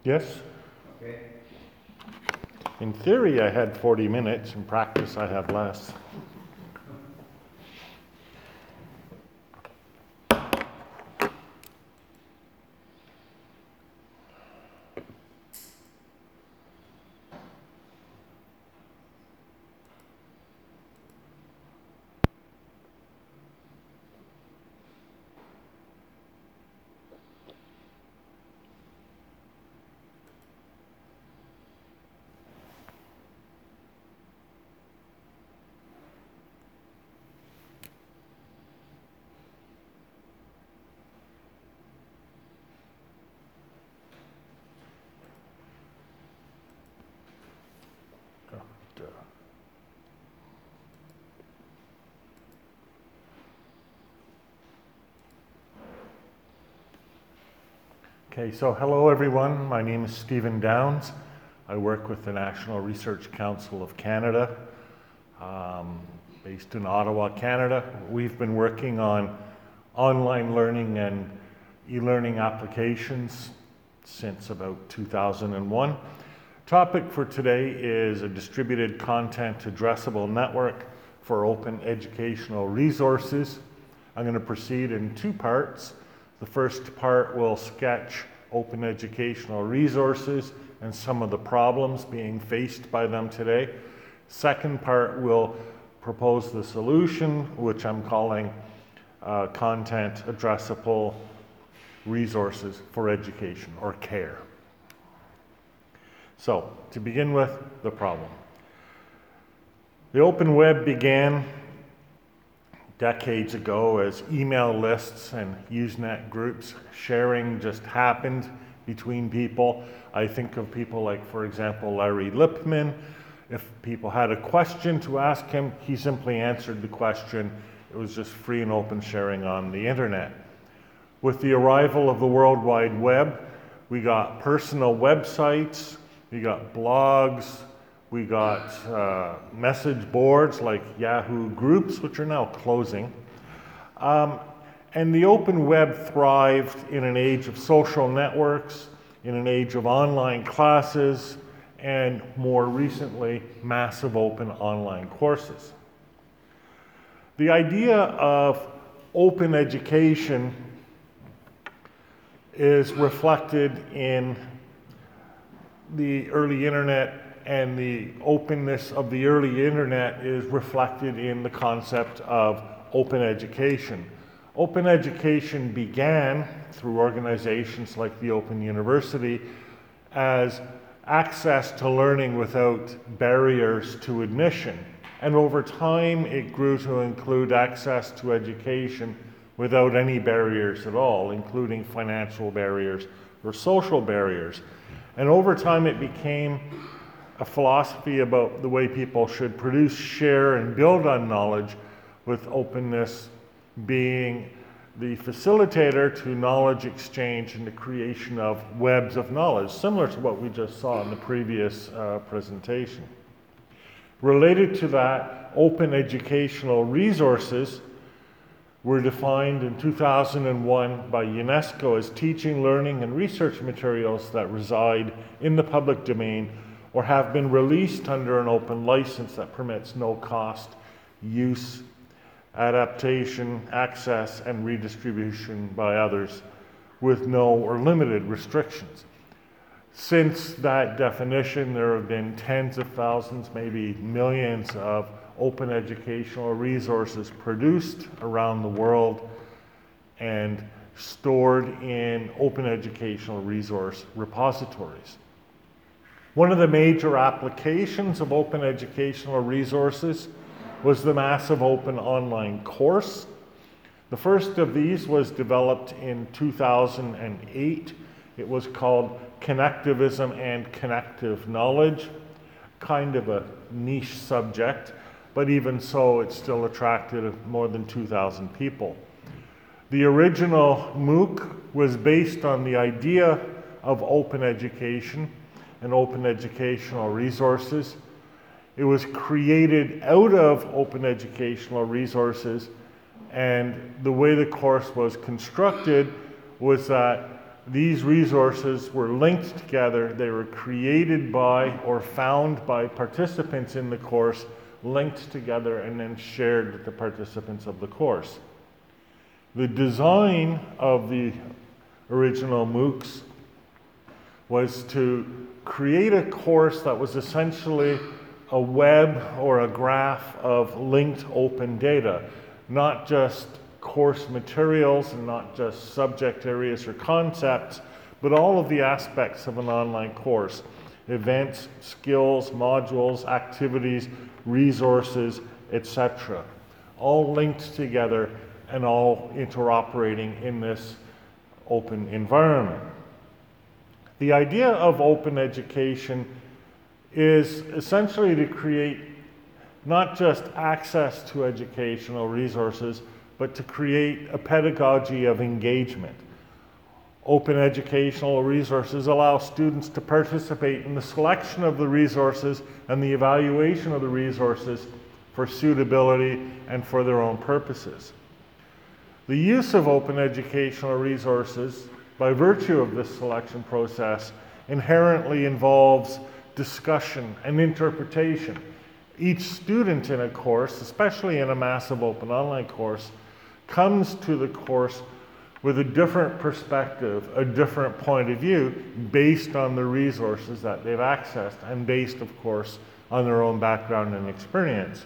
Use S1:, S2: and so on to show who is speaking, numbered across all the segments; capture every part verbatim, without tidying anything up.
S1: Yes?
S2: Okay.
S1: In theory, I had forty minutes. In practice, I have less. Okay, so hello everyone. My name is Stephen Downs. I work with the National Research Council of Canada, um, based in Ottawa, Canada. We've been working on online learning and e-learning applications since about two thousand one. Topic for today is a distributed content addressable network for open educational resources. I'm going to proceed in two parts. The first part will sketch open educational resources and some of the problems being faced by them today. Second part will propose the solution, which I'm calling uh, content addressable resources for education, or CARE. So, to begin with, the problem. The open web began decades ago as email lists and Usenet groups. Sharing just happened between people. I think of people like, for example, Larry Lipman. If people had a question to ask him, he simply answered the question. It was just free and open sharing on the internet. With the arrival of the World Wide Web, we got personal websites, we got blogs, we got uh, message boards like Yahoo Groups, which are now closing. Um, and the open web thrived in an age of social networks, in an age of online classes, and more recently, massive open online courses. The idea of open education is reflected in the early internet, and the openness of the early internet is reflected in the concept of open education. Open education began through organizations like the Open University as access to learning without barriers to admission. And over time, it grew to include access to education without any barriers at all, including financial barriers or social barriers. And over time, it became a philosophy about the way people should produce, share, and build on knowledge, with openness being the facilitator to knowledge exchange and the creation of webs of knowledge, similar to what we just saw in the previous uh, presentation. Related to that, open educational resources were defined in two thousand one by UNESCO as teaching, learning, and research materials that reside in the public domain or have been released under an open license that permits no cost, use, adaptation, access, and redistribution by others with no or limited restrictions. Since that definition, there have been tens of thousands, maybe millions of open educational resources produced around the world and stored in open educational resource repositories. One of the major applications of open educational resources was the massive open online course. The first of these was developed in two thousand eight. It was called Connectivism and Connective Knowledge, kind of a niche subject, but even so, it still attracted more than two thousand people. The original MOOC was based on the idea of open education and open educational resources. It was created out of open educational resources, and the way the course was constructed was that these resources were linked together. They were created by or found by participants in the course, linked together, and then shared with the participants of the course. The design of the original MOOCs was to create a course that was essentially a web or a graph of linked open data, not just course materials and not just subject areas or concepts, but all of the aspects of an online course: events, skills, modules, activities, resources, et cetera, all linked together and all interoperating in this open environment. The idea of open education is essentially to create not just access to educational resources, but to create a pedagogy of engagement. Open educational resources allow students to participate in the selection of the resources and the evaluation of the resources for suitability and for their own purposes. The use of open educational resources, by virtue of this selection process, inherently involves discussion and interpretation. Each student in a course, especially in a massive open online course, comes to the course with a different perspective, a different point of view, based on the resources that they've accessed and based, of course, on their own background and experience.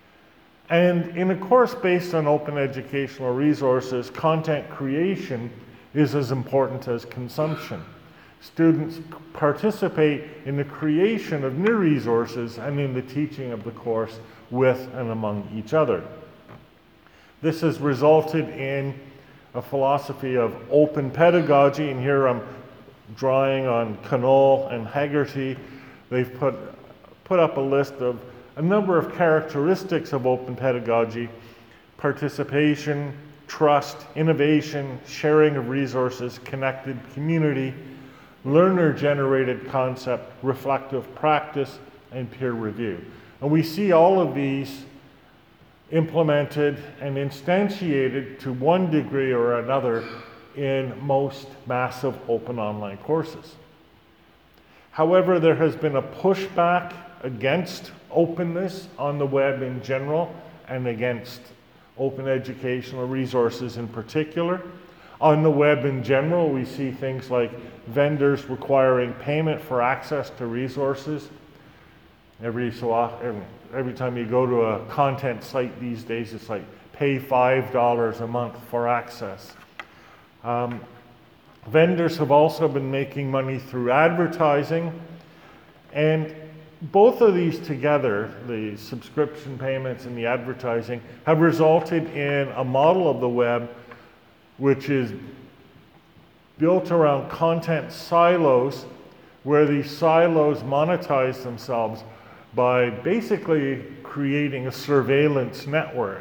S1: And in a course based on open educational resources, content creation is as important as consumption. Students participate in the creation of new resources and in the teaching of the course with and among each other. This has resulted in a philosophy of open pedagogy, and here I'm drawing on Knoll and Hegarty. They've put, put up a list of a number of characteristics of open pedagogy: participation, trust, innovation, sharing of resources, connected community, learner-generated concept, reflective practice, and peer review. And we see all of these implemented and instantiated to one degree or another in most massive open online courses. However, there has been a pushback against openness on the web in general and against open educational resources in particular. On the web in general, we see things like vendors requiring payment for access to resources. Every so often, every time you go to a content site these days, it's like pay five dollars a month for access. Um, vendors have also been making money through advertising, and both of these together, the subscription payments and the advertising, have resulted in a model of the web which is built around content silos, where these silos monetize themselves by basically creating a surveillance network.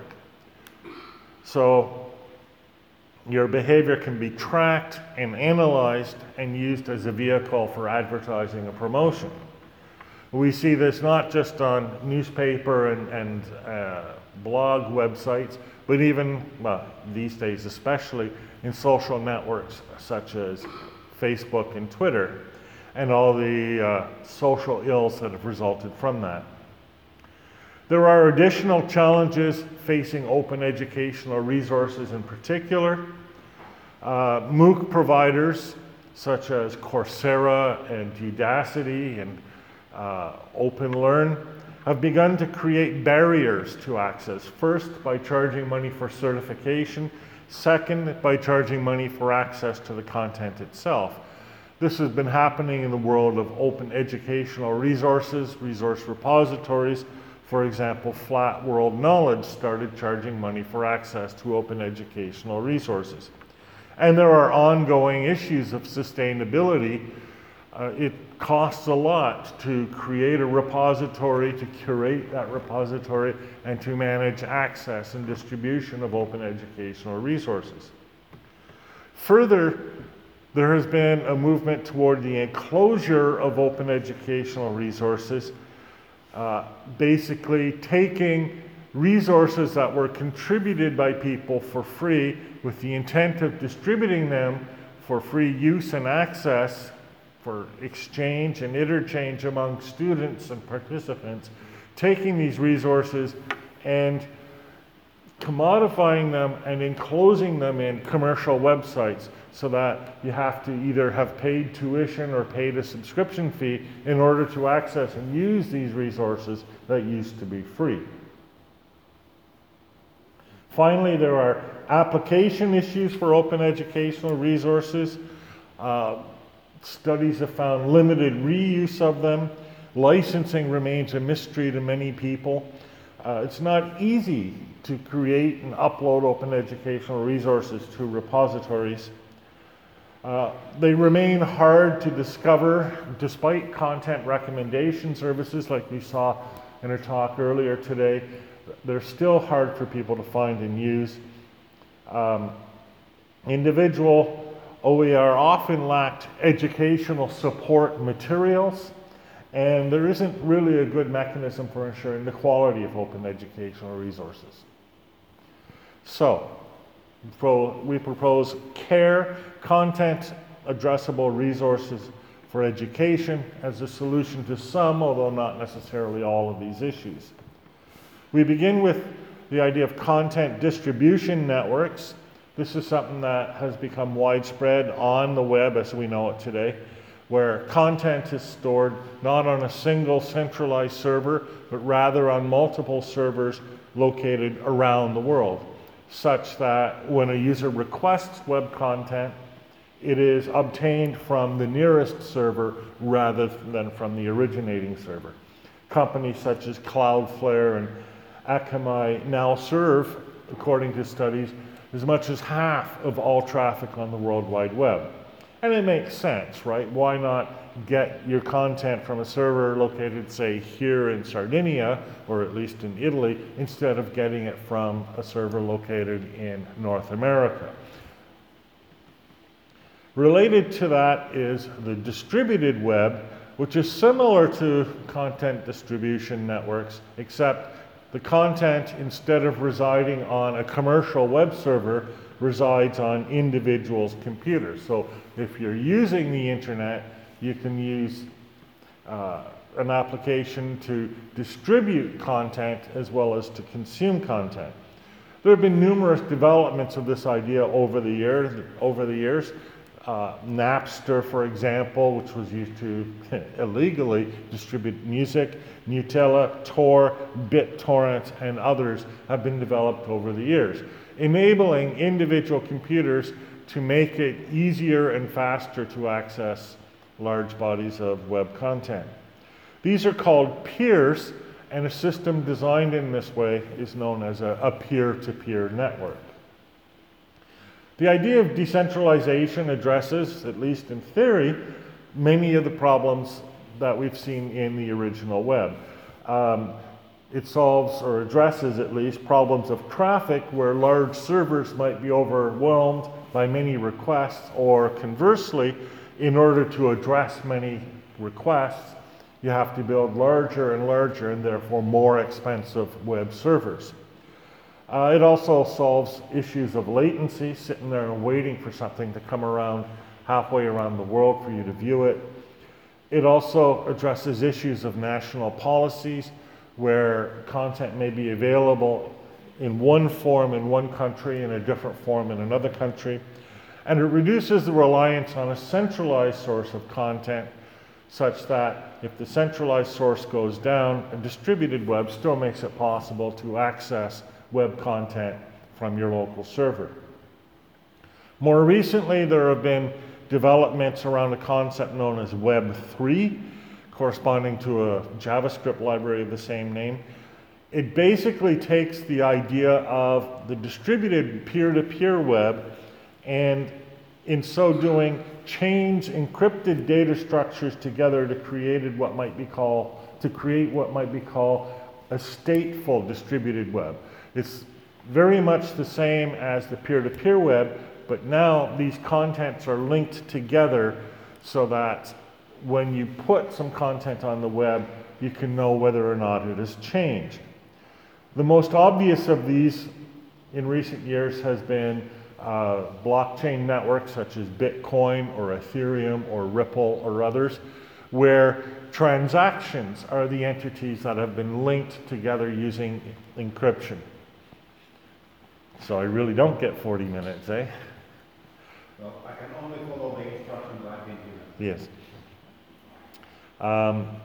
S1: So your behavior can be tracked and analyzed and used as a vehicle for advertising and promotion. We see this not just on newspaper and, and uh, blog websites, but even, well, these days especially, in social networks such as Facebook and Twitter, and all the uh, social ills that have resulted from that. There are additional challenges facing open educational resources in particular. Uh, MOOC providers such as Coursera and Udacity and uh, OpenLearn have begun to create barriers to access. First, by charging money for certification. Second, by charging money for access to the content itself. This has been happening in the world of open educational resources, resource repositories. For example, Flat World Knowledge started charging money for access to open educational resources. And there are ongoing issues of sustainability. Uh, it costs a lot to create a repository, to curate that repository, and to manage access and distribution of open educational resources. Further, there has been a movement toward the enclosure of open educational resources, uh, basically taking resources that were contributed by people for free with the intent of distributing them for free use and access, for exchange and interchange among students and participants, taking these resources and commodifying them and enclosing them in commercial websites so that you have to either have paid tuition or paid a subscription fee in order to access and use these resources that used to be free. Finally, there are application issues for open educational resources. Uh, studies have found limited reuse of them. Licensing remains a mystery to many people. Uh, it's not easy to create and upload open educational resources to repositories. Uh, they remain hard to discover despite content recommendation services like we saw in a talk earlier today. They're still hard for people to find and use. Um, individual O E R often lacked educational support materials, and there isn't really a good mechanism for ensuring the quality of open educational resources. So, we propose CARE, Content Addressable Resources for Education, as a solution to some, although not necessarily all, of these issues. We begin with the idea of content distribution networks. This is something that has become widespread on the web as we know it today, where content is stored not on a single centralized server, but rather on multiple servers located around the world, such that when a user requests web content, it is obtained from the nearest server rather than from the originating server. Companies such as Cloudflare and Akamai now serve, according to studies, as much as half of all traffic on the World Wide Web. And it makes sense, right? Why not get your content from a server located, say, here in Sardinia, or at least in Italy, instead of getting it from a server located in North America? Related to that is the distributed web, which is similar to content distribution networks, except the content, instead of residing on a commercial web server, resides on individuals' computers. So if you're using the internet, you can use uh, an application to distribute content as well as to consume content. There have been numerous developments of this idea over the years. Over the years. Uh, Napster, for example, which was used to illegally distribute music, Gnutella, Tor, BitTorrent, and others have been developed over the years, enabling individual computers to make it easier and faster to access large bodies of web content. These are called peers, and a system designed in this way is known as a, a peer-to-peer network. The idea of decentralization addresses, at least in theory, many of the problems that we've seen in the original web. Um, it solves, or addresses at least, problems of traffic where large servers might be overwhelmed by many requests, or conversely, in order to address many requests, you have to build larger and larger and therefore more expensive web servers. Uh, it also solves issues of latency, sitting there and waiting for something to come around halfway around the world for you to view it. It also addresses issues of national policies where content may be available in one form in one country and a different form in another country. And it reduces the reliance on a centralized source of content such that if the centralized source goes down, a distributed web still makes it possible to access web content from your local server. More recently, there have been developments around a concept known as Web three, corresponding to a JavaScript library of the same name. It basically takes the idea of the distributed peer-to-peer web and, in so doing, chains encrypted data structures together to create what might be called to create what might be called a stateful distributed web. It's very much the same as the peer-to-peer web, but now these contents are linked together so that when you put some content on the web, you can know whether or not it has changed. The most obvious of these in recent years has been uh, blockchain networks such as Bitcoin or Ethereum or Ripple or others, where transactions are the entities that have been linked together using encryption. So I really don't get forty minutes, eh?
S2: Well, I can only follow the instructions I've been given.
S1: Yes. Um,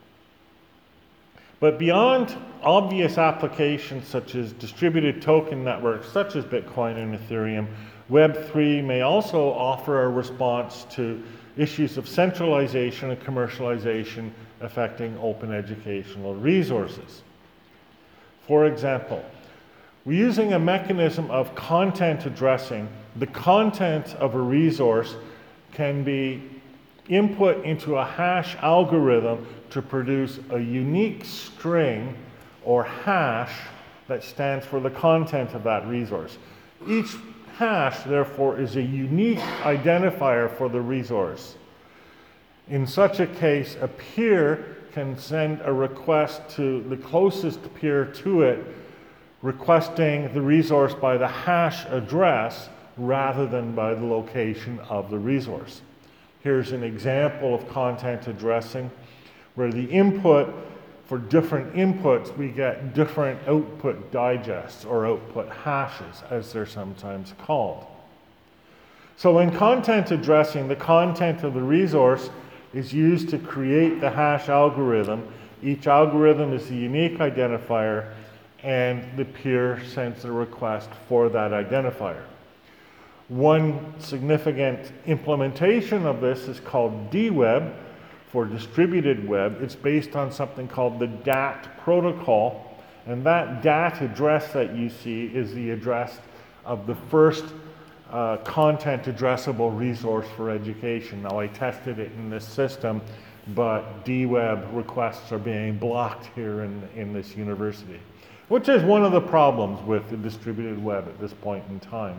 S1: but beyond obvious applications such as distributed token networks, such as Bitcoin and Ethereum, Web three may also offer a response to issues of centralization and commercialization affecting open educational resources. For example, we're using a mechanism of content addressing. The content of a resource can be input into a hash algorithm to produce a unique string or hash that stands for the content of that resource. Each hash, therefore, is a unique identifier for the resource. In such a case, a peer can send a request to the closest peer to it, requesting the resource by the hash address rather than by the location of the resource. Here's an example of content addressing, where the input, for different inputs, we get different output digests or output hashes, as they're sometimes called. So in content addressing, the content of the resource is used to create the hash algorithm. Each algorithm is a unique identifier, and the peer sends a request for that identifier. One significant implementation of this is called D WEB, for distributed web. It's based on something called the D A T protocol, and that D A T address that you see is the address of the first uh, content addressable resource for education. Now, I tested it in this system, but D WEB requests are being blocked here in, in this university, which is one of the problems with the distributed web at this point in time.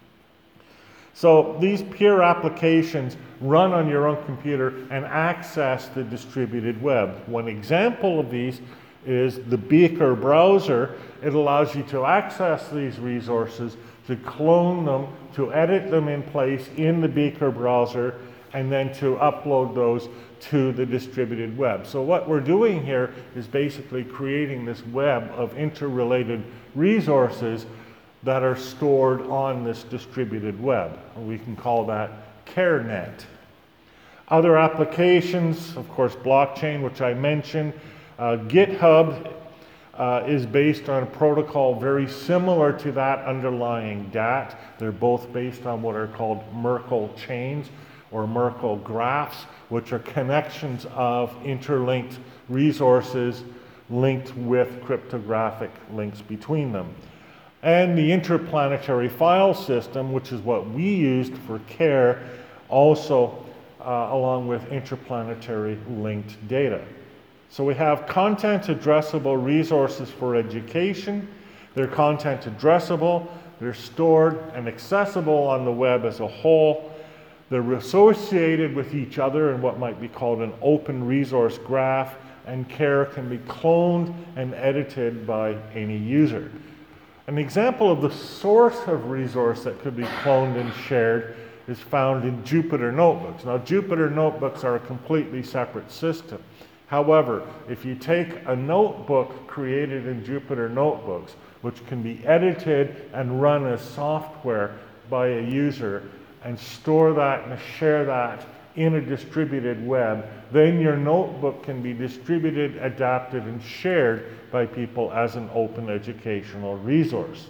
S1: So these peer applications run on your own computer and access the distributed web. One example of these is the Beaker browser. It allows you to access these resources, to clone them, to edit them in place in the Beaker browser, and then to upload those to the distributed web. So what we're doing here is basically creating this web of interrelated resources that are stored on this distributed web. We can call that CareNet. Other applications, of course, blockchain, which I mentioned. Uh, GitHub uh, is based on a protocol very similar to that underlying D A T. They're both based on what are called Merkle chains or Merkle graphs, which are connections of interlinked resources linked with cryptographic links between them. And the interplanetary file system, which is what we used for CARE, also uh, along with interplanetary linked data. So we have content addressable resources for education. They're content addressable, they're stored and accessible on the web as a whole. They're associated with each other in what might be called an open resource graph, and CARE can be cloned and edited by any user. An example of the source of resource that could be cloned and shared is found in Jupyter Notebooks. Now, Jupyter Notebooks are a completely separate system. However, if you take a notebook created in Jupyter Notebooks, which can be edited and run as software by a user, and store that and share that in a distributed web, then your notebook can be distributed, adapted, and shared by people as an open educational resource.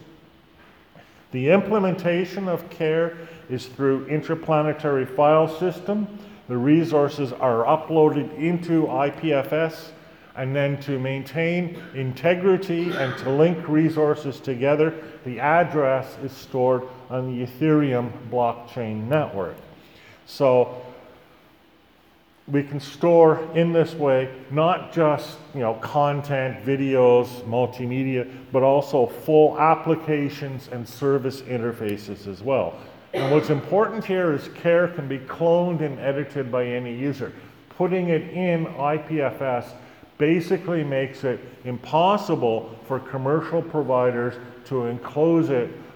S1: The implementation of CARE is through interplanetary file system. The resources are uploaded into I P F S, and then to maintain integrity and to link resources together, the address is stored on the Ethereum blockchain network. So we can store in this way not just, you know, content, videos, multimedia, but also full applications and service interfaces as well. And what's important here is CARE can be cloned and edited by any user. Putting it in I P F S basically makes it impossible for commercial providers to enclose it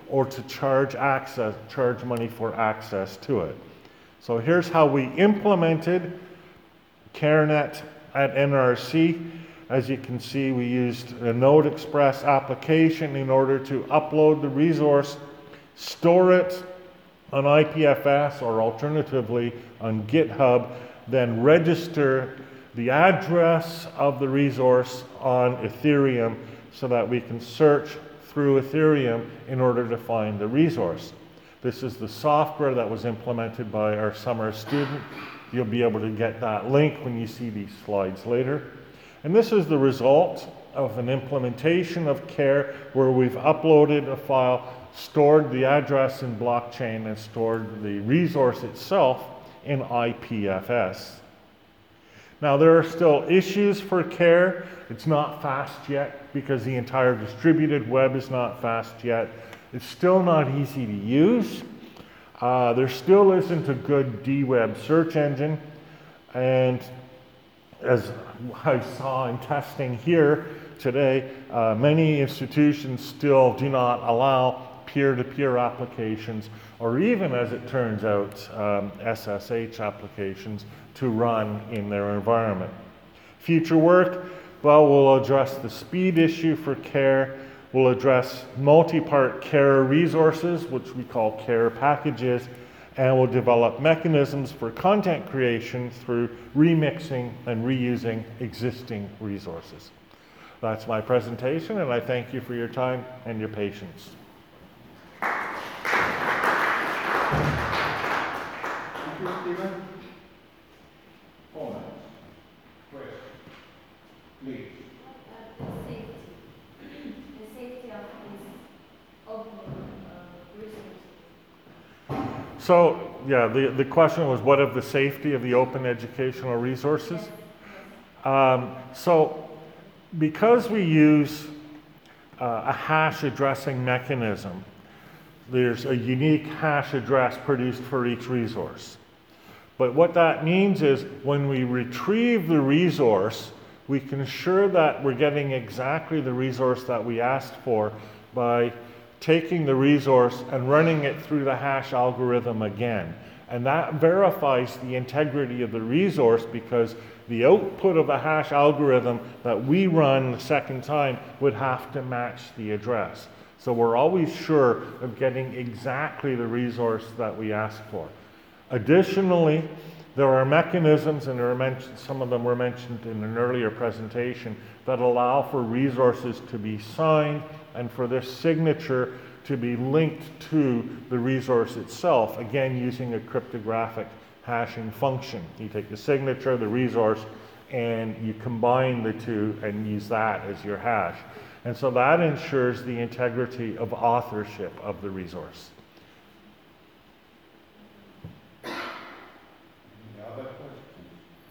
S1: or to charge access, charge money for access to it. So here's how we implemented CareNet at N R C. As you can see, we used a Node Express application in order to upload the resource, store it on I P F S or alternatively on GitHub, then register the address of the resource on Ethereum so that we can search through Ethereum in order to find the resource. This is the software that was implemented by our summer student. You'll be able to get that link when you see these slides later. And this is the result of an implementation of CARE where we've uploaded a file, stored the address in blockchain, and stored the resource itself in I P F S. Now there are still issues for CARE. It's not fast yet because the entire distributed web is not fast yet. It's still not easy to use. Uh, there still isn't a good D web search engine. And as I saw in testing here today, uh, many institutions still do not allow peer-to-peer applications, or even, as it turns out, um, S S H applications to run in their environment. Future work, well, we'll address the speed issue for CARE. We'll address multi-part CARE resources, which we call CARE packages, and we'll develop mechanisms for content creation through remixing and reusing existing resources. That's my presentation, and I thank you for your time and your patience.
S2: Thank you, Stephen. Comments? Questions? Please.
S3: Uh, the safety. The safety of these open uh, resources.
S1: So, yeah, the, the question was, what of the safety of the open educational resources? Um, so, because we use uh, a hash addressing mechanism, there's a unique hash address produced for each resource. But what that means is when we retrieve the resource, we can ensure that we're getting exactly the resource that we asked for by taking the resource and running it through the hash algorithm again. And that verifies the integrity of the resource because the output of a hash algorithm that we run the second time would have to match the address. So we're always sure of getting exactly the resource that we asked for. Additionally, there are mechanisms, and there are mentioned, some of them were mentioned in an earlier presentation, that allow for resources to be signed and for this signature to be linked to the resource itself, again using a cryptographic hashing function. You take the signature, the resource, and you combine the two and use that as your hash. And so that ensures the integrity of authorship of the resource.
S2: Any other questions?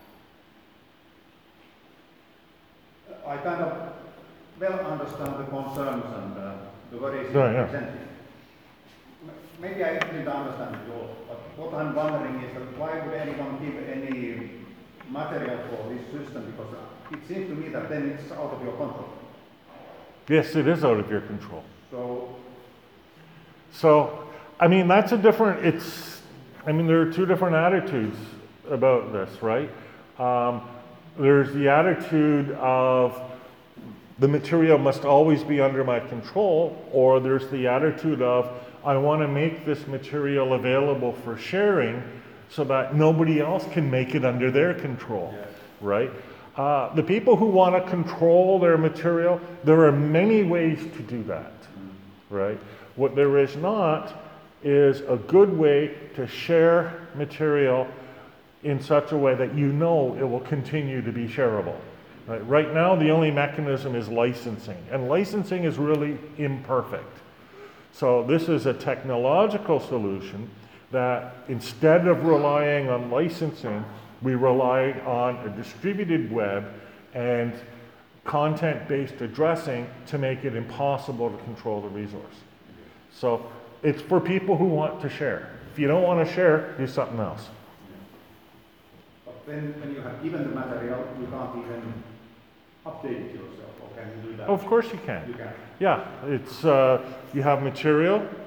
S2: I kind of well understand the concerns and uh, the worries
S1: Yeah, yeah.
S2: presented. Maybe I didn't understand it all, but what I'm wondering is that why would anyone give any material for this system? Because it seems to me that then it's out of your control.
S1: Yes, it is out of your control.
S2: So,
S1: So, I mean, that's a different, it's, I mean, there are two different attitudes about this, right? Um, there's the attitude of the material must always be under my control, or there's the attitude of I want to make this material available for sharing so that nobody else can make it under their control,
S2: yes.
S1: right? Uh, the people who want to control their material, there are many ways to do that, right? What there is not is a good way to share material in such a way that you know it will continue to be shareable. Right, right now, the only mechanism is licensing, and licensing is really imperfect. So this is a technological solution that instead of relying on licensing, we rely on a distributed web and content-based addressing to make it impossible to control the resource. So it's for people who want to share. If you don't want to share, do something else.
S2: But then when you have given the material, you can't even update it yourself, or can you do that?
S1: Of course you can.
S2: You can.
S1: Yeah, it's, uh, you have material,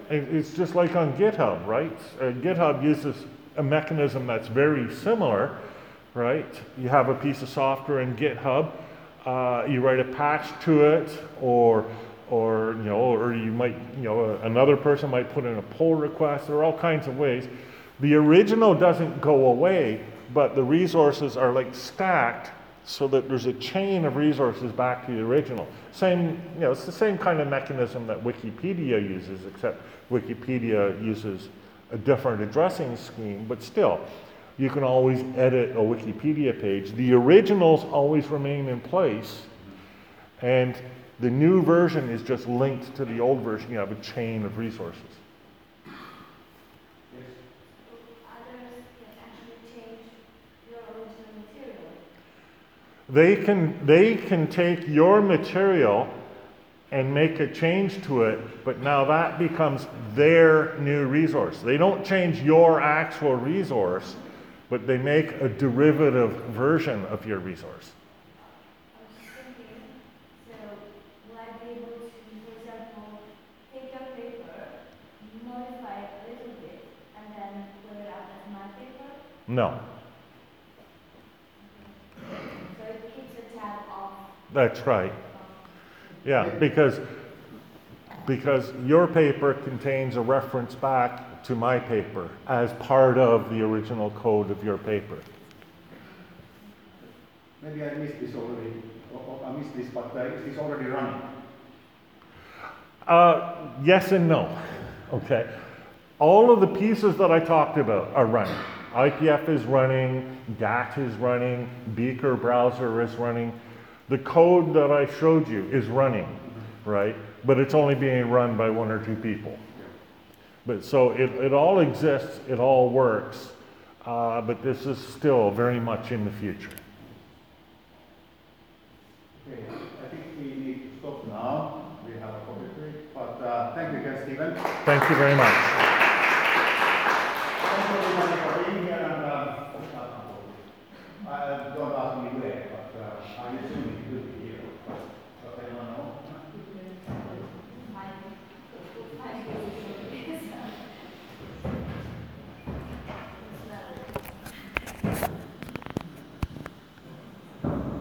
S1: It- It's just like on GitHub, right? Uh, GitHub uses a mechanism that's very similar, right? You have a piece of software in GitHub, uh, you write a patch to it, or, or you know, or you might, you know, another person might put in a pull request. There are all kinds of ways. The original doesn't go away, but the resources are like stacked so that there's a chain of resources back to the original. Same, you know, it's the same kind of mechanism that Wikipedia uses, except Wikipedia uses a different addressing scheme, but still, you can always edit a Wikipedia page. The originals always remain in place, and the new version is just linked to the old version. You have a chain of resources.
S3: Others can actually change your original material.
S1: They can, they can take your material and make a change to it, but now that becomes their new resource. They don't change your actual resource, but they make a derivative version of your resource.
S3: I was just thinking, so will I be able to, for example, take your paper, modify it a little bit, and then put it out as my paper?
S1: No,
S3: So it keeps a tab off.
S1: that's right. Yeah, because, because your paper contains a reference back to my paper as part of the original code of your paper.
S2: Maybe I missed this already, or, or I missed this, but uh, is this already running?
S1: Uh, yes and no, okay? All of the pieces that I talked about are running. I P F is running, D A T is running, Beaker browser is running. The code that I showed you is running, right? But it's only being run by one or two people. But so it, it all exists, it all works, uh, but this is still very much in the future.
S2: Okay, I think we need to stop now. We have a coffee break, but uh, thank you again, Stephen.
S1: Thank you very much.